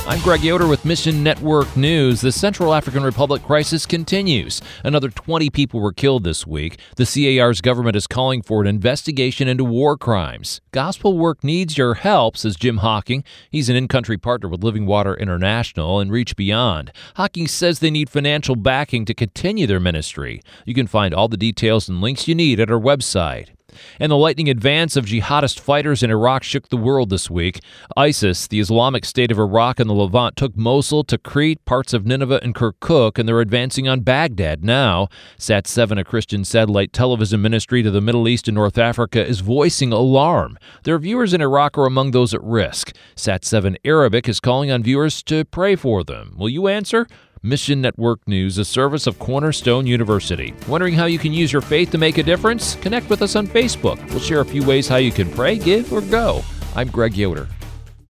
I'm Greg Yoder with Mission Network News. The Central African Republic crisis continues. Another 20 people were killed this week. The CAR's government is calling for an investigation into war crimes. Gospel work needs your help, says Jim Hocking. He's an in-country partner with Living Water International and Reach Beyond. Hocking says they need financial backing to continue their ministry. You can find all the details and links you need at our website. And the lightning advance of jihadist fighters in Iraq shook the world this week. ISIS, the Islamic State of Iraq and the Levant, took Mosul, Tikrit, parts of Nineveh, and Kirkuk, and they're advancing on Baghdad now. Sat7, a Christian satellite television ministry to the Middle East and North Africa, is voicing alarm. Their viewers in Iraq are among those at risk. Sat7 Arabic is calling on viewers to pray for them. Will you answer? Mission Network News, a service of Cornerstone University. Wondering how you can use your faith to make a difference? Connect with us on Facebook. We'll share a few ways how you can pray, give, or go. I'm Greg Yoder.